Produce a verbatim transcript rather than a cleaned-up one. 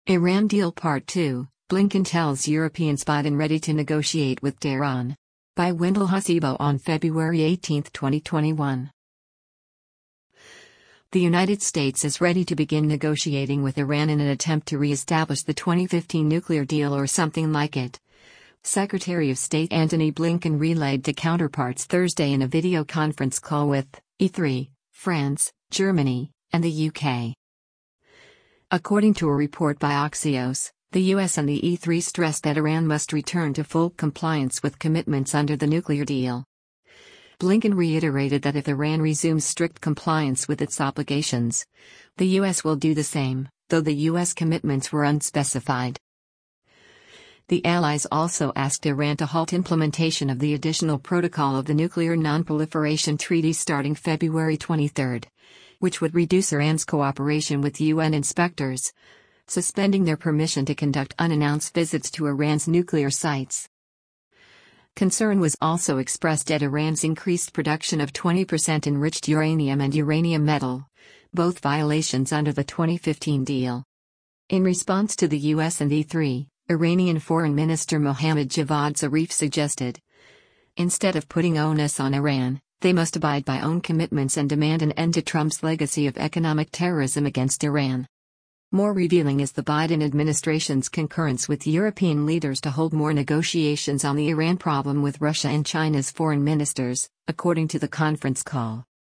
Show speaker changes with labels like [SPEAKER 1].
[SPEAKER 1] Iran Deal Part two, Blinken tells Europeans Biden ready to negotiate with Tehran. By Wendell Hasibo on February eighteenth, twenty twenty-one. The United States is ready to begin negotiating with Iran in an attempt to re-establish the twenty fifteen nuclear deal or something like it. Secretary of State Antony Blinken relayed to counterparts Thursday in a video conference call with E three, France, Germany, and the U K. According to a report by Axios, the U S and the E three stressed that Iran must return to full compliance with commitments under the nuclear deal. Blinken reiterated that if Iran resumes strict compliance with its obligations, the U S will do the same, though the U S commitments were unspecified. The allies also asked Iran to halt implementation of the additional protocol of the Nuclear Non-Proliferation Treaty starting February twenty-third, which would reduce Iran's cooperation with U N inspectors, suspending their permission to conduct unannounced visits to Iran's nuclear sites. Concern was also expressed at Iran's increased production of twenty percent enriched uranium and uranium metal, both violations under the twenty fifteen deal. In response to the U S and E three, Iranian Foreign Minister Mohammad Javad Zarif suggested, instead of putting onus on Iran, they must abide by own commitments and demand an end to Trump's legacy of economic terrorism against Iran. More revealing is the Biden administration's concurrence with European leaders to hold more negotiations on the Iran problem with Russia and China's foreign ministers, according to the conference call.